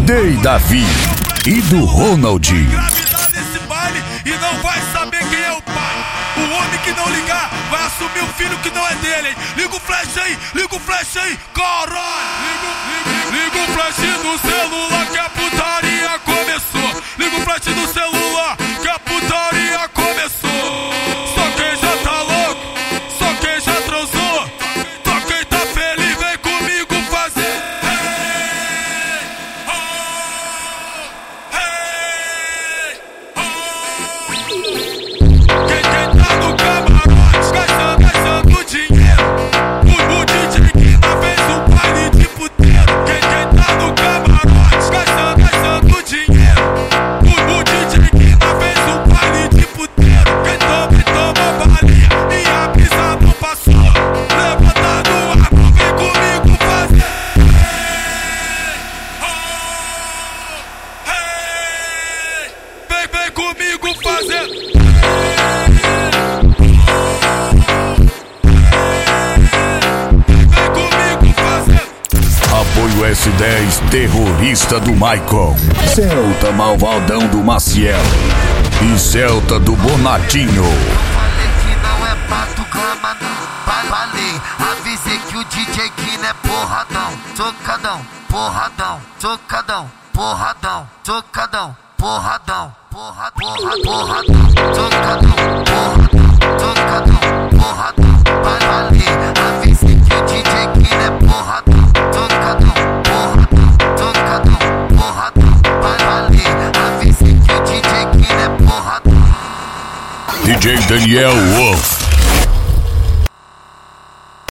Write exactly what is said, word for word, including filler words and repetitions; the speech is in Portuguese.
D J Davi e do Ronald. Engravidar nesse baile e não vai saber quem é o pai. O homem que não ligar vai assumir o filho que não é dele, hein? Liga o flash aí, liga o flash aí, caralho! Liga, liga, liga o flash do celular que a putaria começou. Liga o flash do celular que a putaria começou. Só quem já tá louco, só quem já transou, só quem tá feliz vem comigo fazer. Hey, oh, hey, oh. Quem, quem tá no camarote gastando, gastando dinheiro. O, o D J Guina fez um baile de puteiro. Quem, quem tá no camarote gastando, gastando dinheiro. O, o D J Guina fez um baile de puteiro. Quem toma, toma balinha e a brisa não passou. Levanta no ar, vem comigo fazer. Hey, oh, hey, vem, vem comigo fazer. Apoio S dez, terrorista do Michael. Celta malvadão do Maciel. E Celta do Bonatinho. Falei que não é pra tu cama não. Falei, avisei que o D J Guina é porradão. Tocadão, porradão, tocadão, porradão, tocadão, porradão, porra, porra, porradão, tocadão, porradão, tocadão, porradão. Falei, avisei que o D J Guina é porradão. Tocadão, porradão, tocadão, porradão. Falei, avisei que o D J Guina é porradão. D J Daniel Wolf.